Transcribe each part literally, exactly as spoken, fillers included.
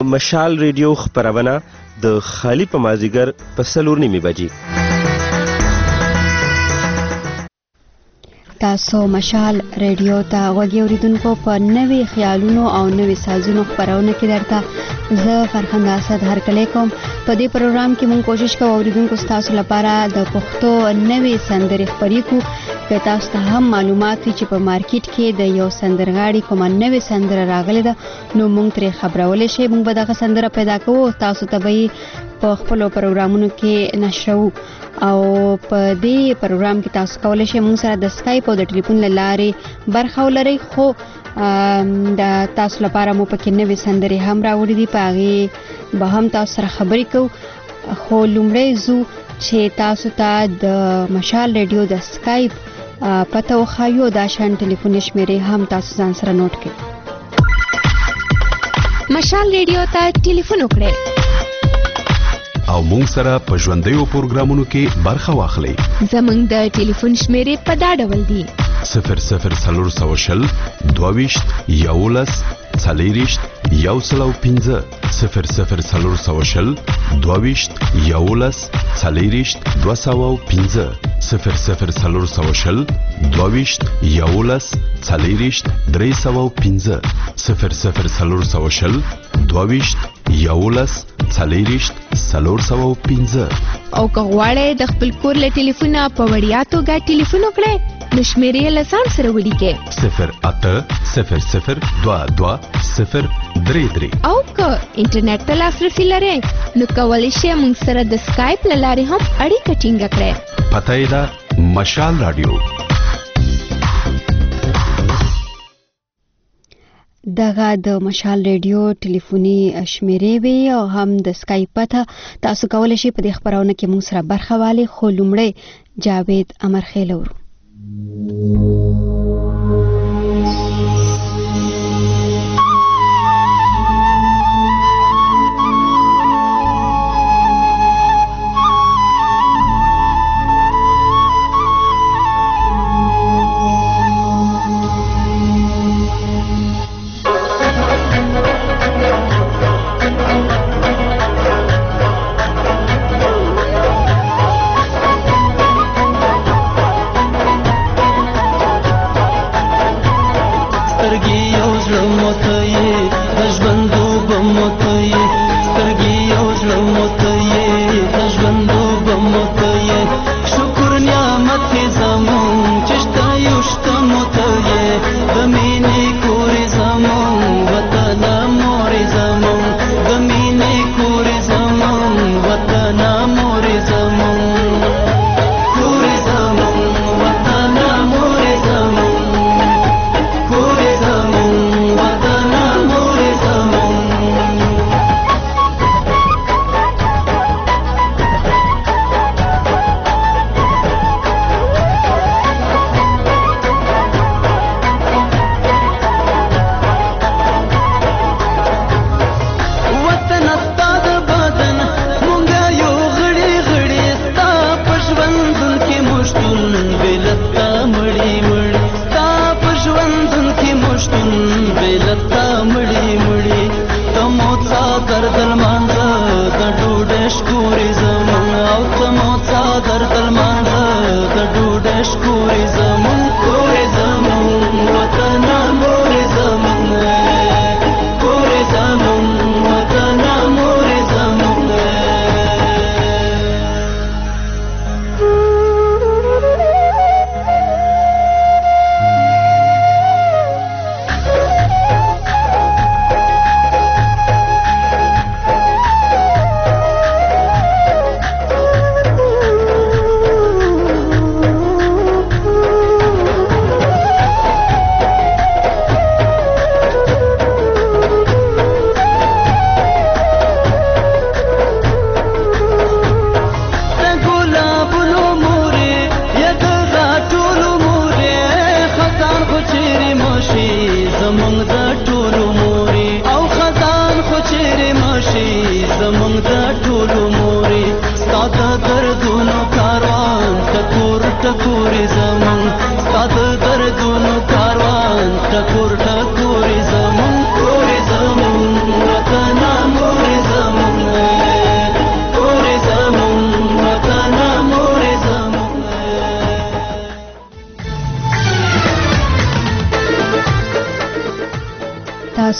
مشال ریډیو خپرونه د خالی په مازیګر په څلور نیمې بجې. تاسو مشال ریډیو ته غوږی اوریدونکو په نوې خیالونو او نوې سازونو خپرونه کې درته زه فرخنده اسد هرکلی کوم. په دې پروګرام کې موږ کوشش کوو اوریدونکو تاسو لپاره د پښتو نوې سندرې خپرې کړو. که تاسو ته هم معلومات وي چې په مارکیټ کې د یو سندرغاړي کومه نوې سندره راغلې ده نو موږ ترې خبرولای شئ. موږ به دغه سندره پیدا کوو او تاسو ته به په خپلو پروګرامونو کې نشرو. او په دې پروګرام کې تاسو کولی شئ موږ سره د سکایپ او د ټلیفون له لارې برخه ولرئ. خو د تاسو لپاره مو پکې نوې سندرې هم راوړي دي، په هغې به هم تاسو سره خبرې کوو. خو لومړی ځو چې تاسو ته د مشال ریډیو د سکایپ پته وښایو. دا شان ټلیفوني شمیرې هم تاسو ځان سره نوٹ کړئ. مشال ریډیو ته ټلیفون وکړئ او مونږ سره په ژوندیو پروګرامونو کې برخه واخلئ. زمونږ د ټلیفون شمیرې په دا ډول دي: صفر صفر څلور سوه شل دوه ویشت یولس څلېرویشت یو سل او پنځه، صفر صفر څلور سوه شل دوه ویشت یولس څلېرویشت دوه سوه او پنځه، صفر صفر څلور سوه شل دوه ویشت یولس څلېرویشت درې سوه او پنځه، صفر صفر څلور سوه شل دوه ویشت یولس څلېرویشت څلور سوه او پنځه. او که غواړئ د خپل کور له ټلیفونه په وړیا توګه ټلیفون وکړئ نو شمیرې له ځان سره ولیکئ: صفر اته صفر صفر دوه دوه صفر درې درې. او که انټرنیټ ته لاسرسي لرئ نو کولی شئ موږ سره د سکایپ له لارې هم اړیکه ټینګه کړئ. پته یې ده مشال راډیو. دغه د مشال ریډیو ټلیفوني شمیرې وي او هم د سکایپ پته. تاسو کولی شئ په دې خپرونه کې موږ سره برخه والی. خو لومړی جاوید امرخیل ورو.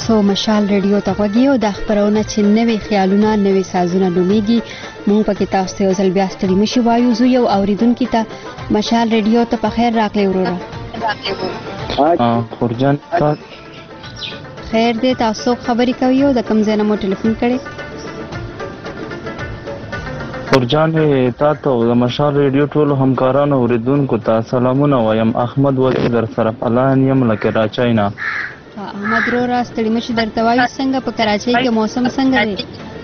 تاسو مشال ریډیو ته غوږی او د خبرونه چې نوې خیالونه نوې سازونه نوميږي مونږ پکې تاسو ته ځل بیا ستړي مشي وایو زو یو اوریدونکو ته مشال ریډیو ته په خیر راغلی وروره خورجان خیر دې تاسو خبرې کوي او د کوم ځای نه مو ټلیفون کړي خورجان تا ته د مشال ریډیو ټولو همکارانو اوریدونکو ته سلامونه وایم احمد ولی در سره پلان یم لکه راچای نه احمد رو راستړي مشه درته وایي څنګه په کراچۍ کې موسم څنګه دی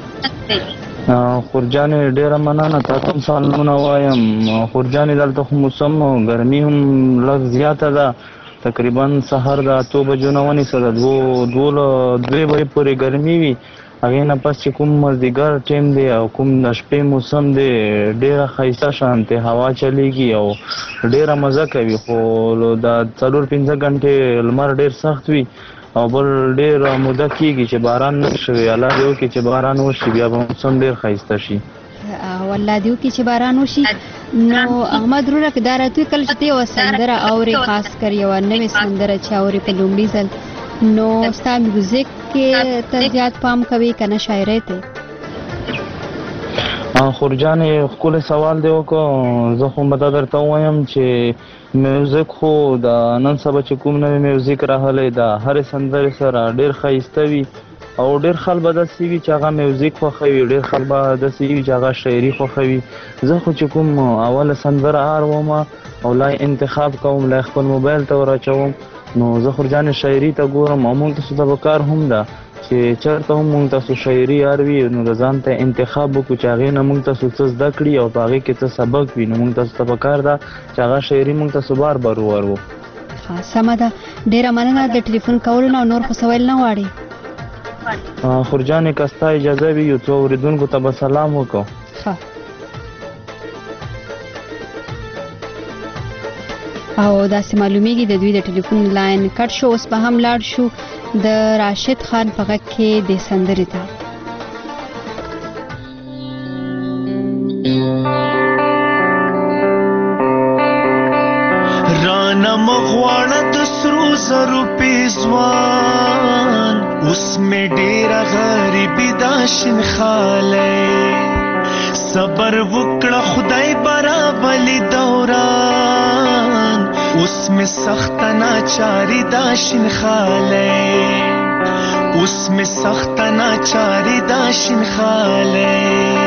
خورجان ډیره مننه تاسو هم سلامونه وایم خورجان دلته خو موسم ګرمي هم لږ زیاته ده تقریبا سحر د اته بجو نه ونیسه د دوه دوه دوه بجې پورې ګرمي وي هغې نه پس چې کوم مازدیګر ټیم دی او کوم د شپې موسم دی ډیره ښایسته شانتې هوا چلیږي او ډیره مزه کوي خو د څلور پنځه غنټې لمر ډیر سخت وي او بل ډیر موده کېږي چې باران نه شوي الله دې وکړي چې باران وشي بیا به موسم ډیر ښایسته شي والله دې وکړي چې باران وشي نو احمد وروره که دا راته کله چې ته یوه سندره اورې خاص کر یوه نوې سندره چې اورې په لومړي ځل نو ستا میوزیک کې ته زیات پام کوي که نه شاعرۍ ته خورجان ښکلی سوال دی وکړو زه خو به دا درته ووایم چې میوزیک خو د نن سبا چې کوم نوی میوزیک راغلی د هرې سندرې سره ډېر ښایسته وي او ډېر خلک به داسې وي چې هغه میوزیک خوښوي ډېر خلک به داسې وي چې هغه شاعري خوښوي زه خو چې کوم اوله سندره اورم او لا انتخاب کوم لا خپل موبایل ته ور نو زه خورجان شاعري ته ګورم او موږ تاسو ته پکار هم ده چې چېرته هم موږ تاسو شاعري اروي نو د ځان ته انتخاب وکړو چې هغې نه موږ تاسو څه زده کړي او په هغې کې څه سبق وي نو موږ تاسو ته پکار ده چې هغه شاعري موږ تاسو بار بار ووارو سمه ده ډېره مننه د ټلیفون کولو نه او نور خو څه ویل نه غواړې خورجانې که ستا اجازه وي یو څو اورېدونکو ته به سلام وکړو او داسې معلومیږي د دوی د ټلیفون لاین کټ شو اوس به هم لاړ شو د راشد خان په غږ کې د سندرې ته رانا مغواړه د سرو زرو پیزوان اوس مې ډېره غریبي دا شین خالی صبر وکړه خدای برابلی دوران اوس مې سخت ناچاري دا شین خالی اوس مې سخت ناچاري دا شین خالی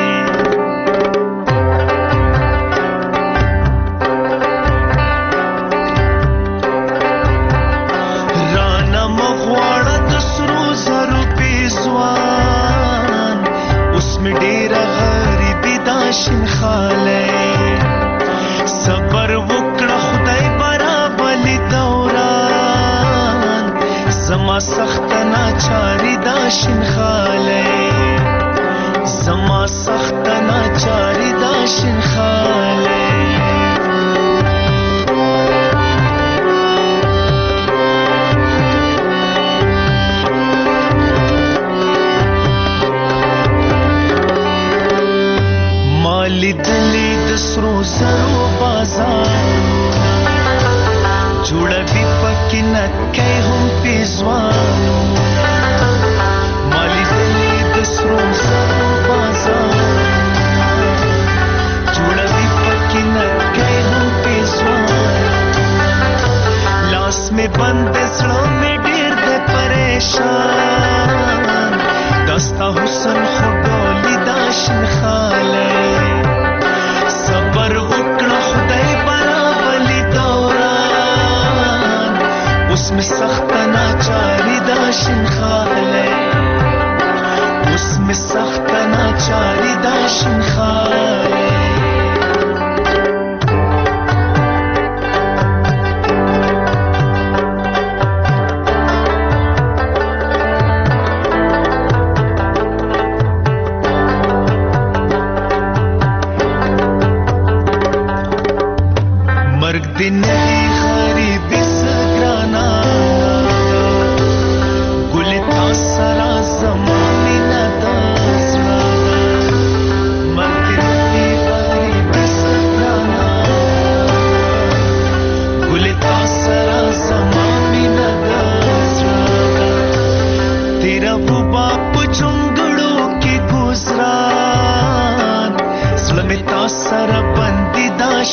رانا مغواړه د سرو زرو پیزوان اوس مې ډېره غریبي دا شین خالی صبر وکړه خدای برابلی دوران زما سخت ناچاری دا شین خالی زما سخت ناچاری دا شین خالی مالی دلی د سرو زرو بازارونه جوړوي پکې نتکۍ هم پیزوانونه مالی دلی د سرو زرو بازارونه جوړوي پکې نتکۍ هم پیزوانونه لاس مې بند زړه مې ډېر دی پریشان دستا حسن خو ډولي دا شین خالی صبر وکړه خدای برابلی دوران اوس مې سخت ناچاري دا شین خالی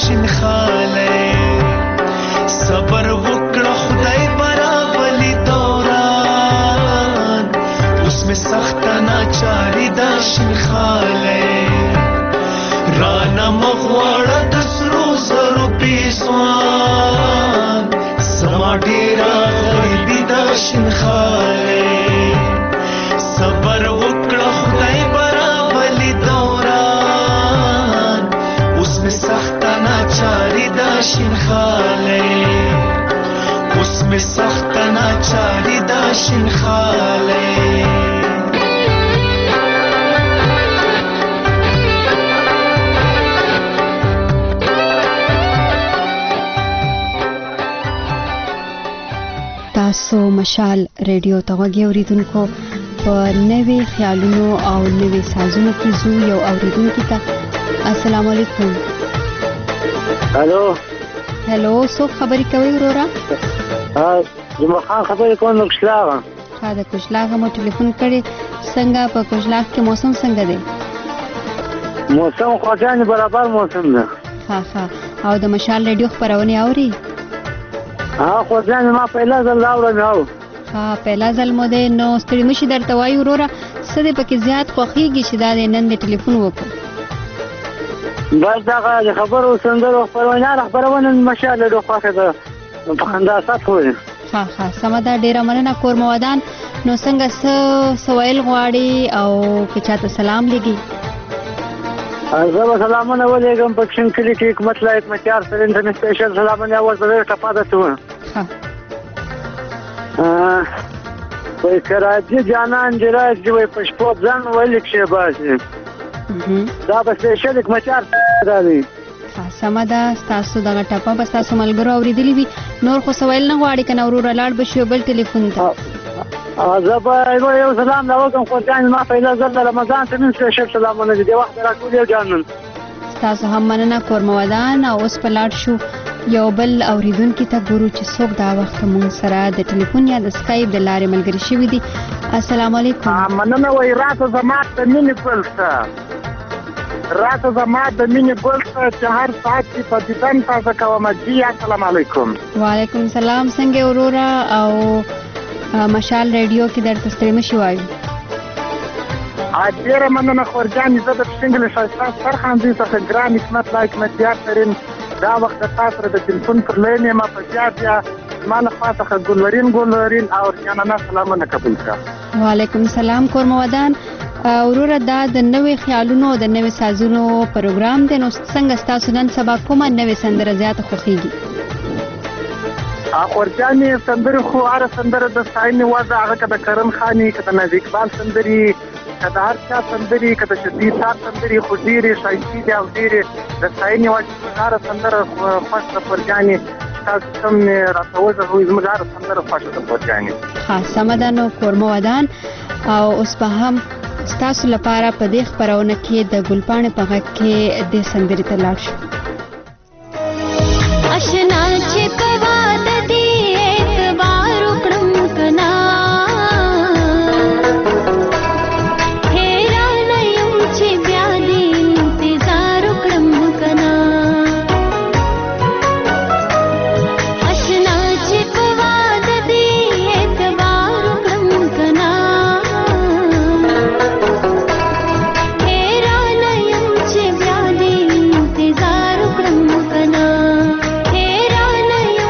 شینخاله صبر وکړه خدای برابلی دوران اوس می سخت ناچاری دا شینخاله رانا مغواړه د سرو زرو پیسوان سما ډیرا غریبی دا شینخاله صبر وکړه خدای برابلی دوران اوس می سخت ناچاری دا شینخاله اوس می سخت ناچاری دا شینخاله تاسو مشال ریډیو ته غوږی اوریدونکو په نوې خیالونو او نوې سازونو کې زو یو اوریدونکو ته السلام علیکم. الو هلو څوک خبرې کوي ورورا؟ ها جمعه خان خبرې کوم نو کښلاغه ها د کښلاغه مو ټلیفون کړي. څنګه په کښلاغ کې موسم څنګه دی؟ موسم خو ځان برابر موسم ده. ها ها او د مشال ریډیو خبرونه اوري؟ ها خو ځان ما पहिला ځل راوړم نو ها पहिला ځل مو ده نو ستړي مشي درته وای ورورا څه دې پکې زیات خوخيږي چې دا نن د ټلیفون وکړ. بس دا خبرو سندرو خبرونه خبرونه مشال ریډیو خوخه ده په خندا سات وي. ها ها سمدا ډیره مننه کور موادان. نو څنګه څه سوال غواړي او که چاته سلام لګي؟ زه سلامونه ولېږم په کښین کلي کې حکمت لایق مچار سره انټرنیټ سپیشل سلامونه اول په ټپاده ته ها په کراچي جانان جراج وي پښپو ځان ولې کې باسي دا به سپیشل مچار راځي. ها سمدا تاسو دغه ټپه بس تاسو ملګرو اوریدلی وي نور خو سوال نه غواړي کنه ورور لاړ بشو بل ټلیفون ته. زه به یو سلام دا وکم خو ځان ما पहिला ځل د رمضان ته من سپیشل سلامونه دي وخت راټول یو جانن تاسو هم مننه کور موادان. او اوس په لاړ شو یو بل اوریدونکو ته ګورو چې څوک دا وخت مون سره د ټلیفون یا د سکایپ د لارې ملګری شوی دي. السلام علیکم. مننه وای راته زما ته مینه پلسه راته زما د مینه پلسه چې هر ساعت په دیدن تاسو کوم جی السلام علیکم. وعلیکم السلام. څنګه اورورا او مشال ریډیو کې درته ستړي مشي وایو؟ ډیره مننه خورجانې زه د سنګل شایسته سرخاندي څخه ګران حکمت لایق متیار ترین دا وخت تاسو د ټلیفون پر لین ما په بیا بیا ما له خوا څخه ګلورین ګلورین او جانانه سلامونه قبول کړه. وعلیکم السلام کور موادان. اورورا دا د نوې خیالونو د نوې سازونو پروګرام دی نو څنګه تاسو نن سبا کومه نوې سندره زیات خوخیږي؟ خورجانې سندرې خو هر سندره د ستاینې وضع هغه که د کرم خاني که د نازي اقبال سندرې که د هر چا سندرې که د شدید سار سندرې خو ډېرې ښایستې دي او ډېرې د ستاینې وړ هره سندره خوښ ده خورجانې تاسو کوم راته وغږوئ زموږ هره سندره خوښه ده خورجانې. ها سمه ده نو کور موادان. او اوس به هم ستاسو لپاره په دې خپرونه کې د ګلپاڼې په غږ کې دې سندرې ته لاړ شو. اشنا چې په واده دې اعتبار وکړم کنا حیرانه یم چې بیا دې انتظار وکړم کنا اشنا چې په واده دې اعتبار وکړم کنا حیرانه یم چې بیا دې انتظار وکړم کنا حیرانه یم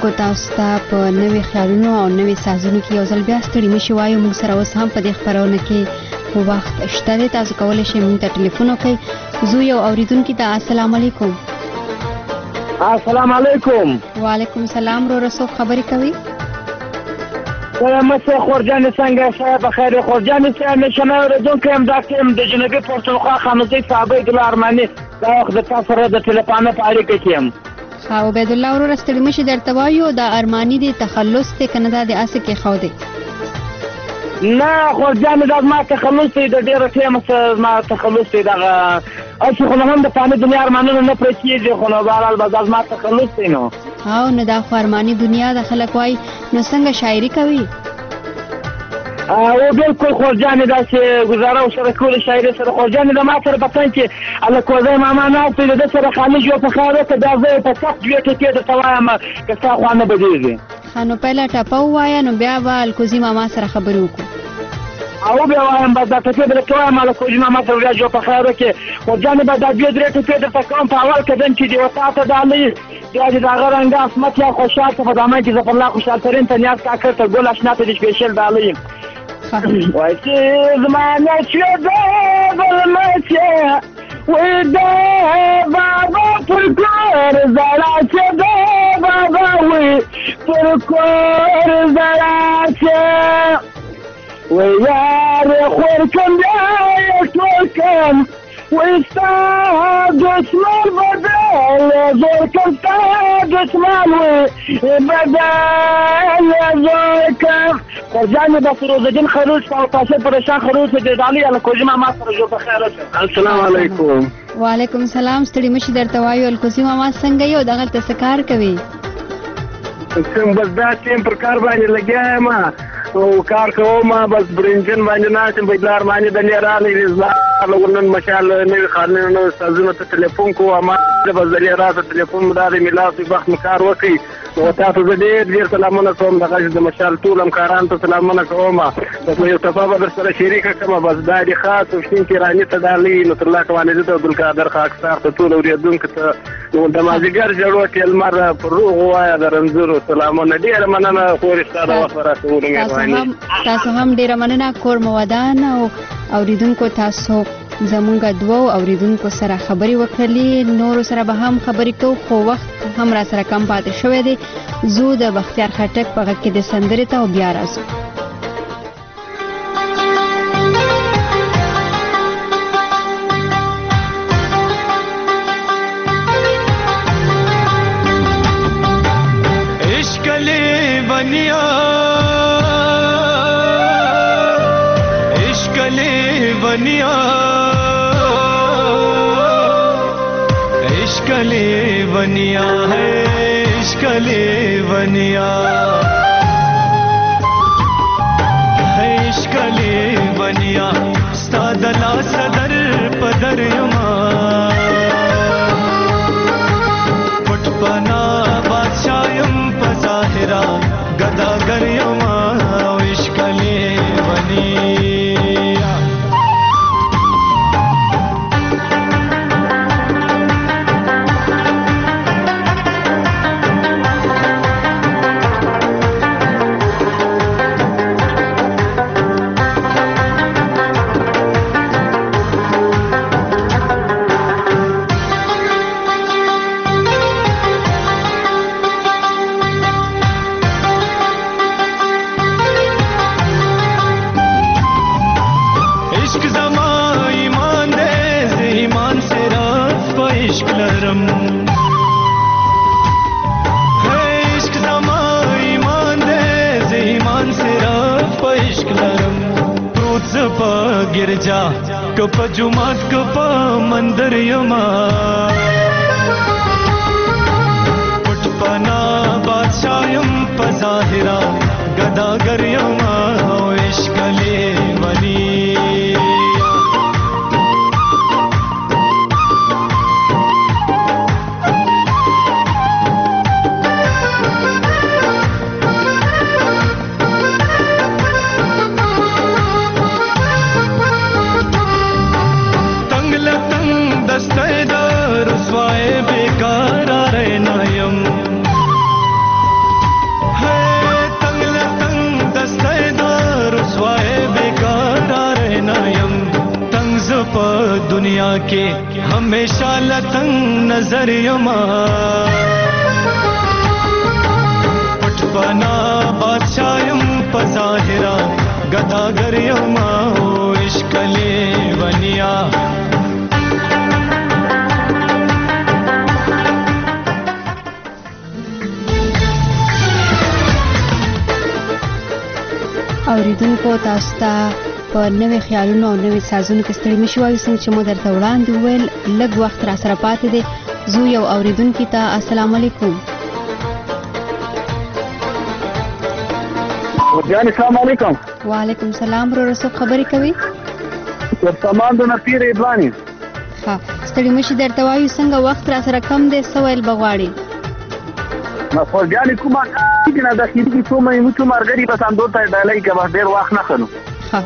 اوریدونکو تاسو ته په نوې خیالونو او نوې سازونو کې یو ځل بیا ستړي مشي وایو. موږ سره اوس هم په دې خبرونه کې وخت شته دی. تاسو کولی شئ موږ ته ټلیفون وکړئ. زه یو اوریدونکي ته السلام علیکم. السلام علیکم. وعلیکم السلام. رو رسو خبرې کوي. مسه خورجان څنګه شه بخیر خورجان څنګه نشنه اوریدونکو هم دا کوم د جنوبي پښتونخوا خانوزي صاحب د ارماني دا وخت د تاسو سره د ټلیفون په اړیکه کې یم. خا عبید الله ورور ستړي مشي درته وایو د ارماني د تخلص ته کنه د اسه کې خو دی. نه خورجان دا ما تخلص دی د ډیره ټیم ما تخلص دی دا اسی خو هم د پانه دنیا ارمانونه نه پرېږي خو نو بهرحال بازار ما تخلص دی نو او نه دا خو ارماني دنیا د خلک وای نو څنګه شاعري کوي. او بالکل خورجان دا چې گزاره او سره کول شاعري سره خورجان دا ما سره پتن چې الله کوزه ماما نه ته د سره خامج یو په خاله ته دا زه په کف دی ته د توایم که تا خو نه بدیږي. خانو پهلا ټاپو وایا نو بیا وال کوزي ماما سره خبرو کو او بیا وایم بعد ته په لکه ما له کوزي ماما سره بیا جو په خاله کې خورجان به دا بیا درې ته د تکم په اول کې دن چې دی وساته دالي یا د هغه رنګ اسمت یا خوشاله په دامن کې زفر الله خوشاله ترين ته نیاز کا کړ ته ګول آشنا ته د سپیشل دالي وای چې زمانه چې دا بلمچه وای دا بابا پر کور زړه چې دا بابا وای پر کور زړه چې وای یار خور کوم یا ټول کوم وای ستا دشمن بدل زور کوم ستا دشمن وای بدل زور کوم خورجان د فیروز الدین خروش او تاسو پرشان خروش د دالي له کوجما ما سره جو بخیر. السلام علیکم. وعلیکم السلام. ستړي مشي درته وایو الکوزیما ما څنګه یو دغه ته کار کوي. کوم بس دا ټیم پر کار باندې لګیا ما او کار کوم بس برنجن باندې ناشم بدلار باندې د لیرالې رضا لګونن مشال نه خارنه سازونه ته ټلیفون کو ما د بزلی راته ټلیفون مداري ملاوي وخت مکار وکي او تاسو زه ډېر ډېر سلامونه کوم دغه د مشال ټول همکاران ته سلامونه کوم د یو تفاوض در سره شریک کوم بس دا دي خاص او شین کې رانی ته دالي نو تر لا کوانه د عبدالقادر خاکسار ته ټول اوریدونکو ته نو د مازیګر جوړو کې المر پر روغ وایا د رنځورو سلامونه ډېر مننه خوري ستاسو وفره ټول تاسو هم ډېر مننه کور مودان او اوریدونکو تاسو زمونږ دوو اوریدونکو سره خبرې وکړلې نور سره به هم خبرې کوو خو وخت هم را سره کم پاتې شوی دی. زه د بختیار خټک په غږ کې د سندرې ته او بیا راځو. عشق له بنیا عشق له بنیا عشق لے بنیا ہے عشق لے بنیا ہے عشق لے بنیا استاد لا صدر پدر یما پٹ پنا بادشاہ یم پظاہرا گداگر یما عشق لے بنیا गिरजा कप जुमात कप मंदिर यमा पुटपना बादशाहम पजाहिरा गदागर यमा इश्क ले बनी دنیا کې همیشه لتنګ نظر یما پټپنا بادشاہ یم په ظاهرا غداګر یما او عشق لیونیا اوریدونکو تاسو ته په نوې خیالونو او نوې سازونو کې ستړي مشو وایو څنګه چې مو درته وړاندې وویل لږ وخت را سره پاتې دی زو یو اوریدونکي ته السلام علیکم ورجان السلام علیکم وعلیکم السلام ورو رسو خبرې کوي ورسمان د نفیر ایبانی ها ستړي مشي درته وایو څنګه وخت را سره کم دی سوال بغواړي ما ورجان کومه کینه د خېټې کې څو مې موږ مرګري بس اندو ته ډالۍ کې به ډېر وخت نه خلو ها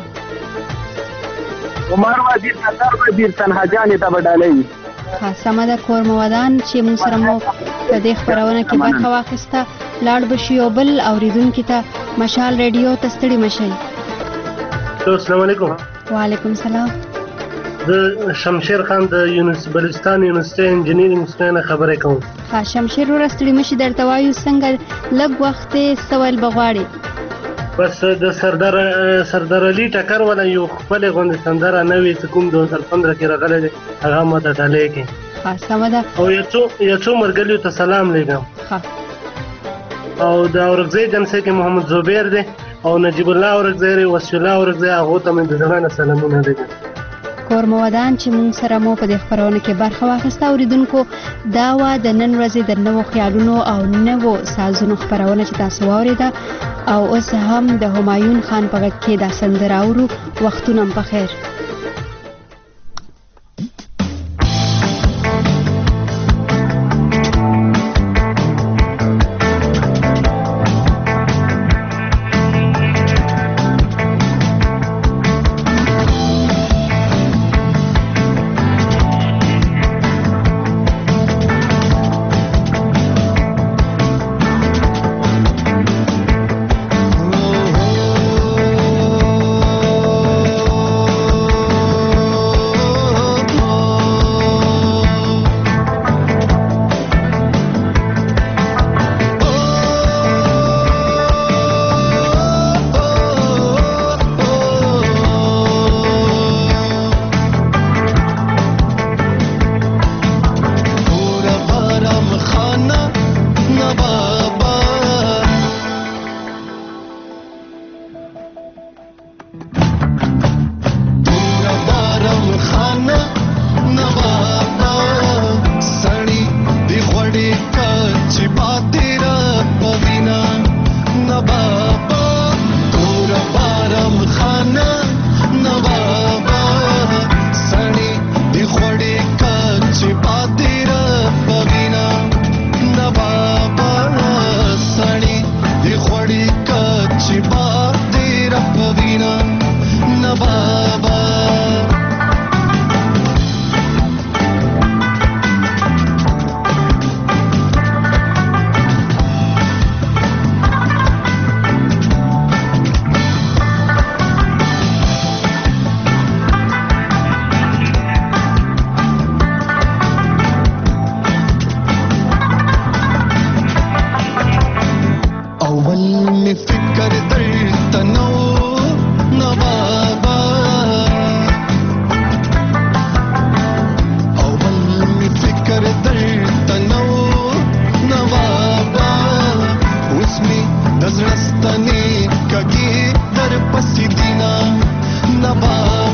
عمر وزیر نصر وزیر تنها جان ته به ډالۍ ها سماده کور موادان چې موږ سره مو په دې خبرونه کې برخه واخیسته لاړ بشي او بل اوریدونکو ته مشال ریډیو ته ستړي مشي السلام علیکم وعلیکم السلام د شمشیر خان د یونس بلوچستان یونیورسيټي انجینرینګ څخه خبرې کوم ها شمشیر ورستړي مشي درته وایو څنګه لږ وخت سوال بغواړي بس د سردار سردار علي ټکر ولا یو خپل غوند سندره نوې کوم دوه هزار پندرہ کې راغله هغه ماته ډالۍ کې ها سمدا او یو څو یو څو مرګلیو ته سلام لګم ها او د اورګزی جنسه کې محمد زبیر دی او نجیب الله اورګزی وصی الله اورګزی هغه ته مې د زړه سلامونه لګم کور موادان چې موږ سره مو په دې خبرونه کې برخه واخیسته اوریدونکو دا وا د نن ورځې د نوو خیالونو او نوو سازونو خبرونه چې تاسو واوریده او اوس هم د همایون خان په غږ کې دا سندره اورو وختونه په خیر زړستنی کګي در پسې دینا نبا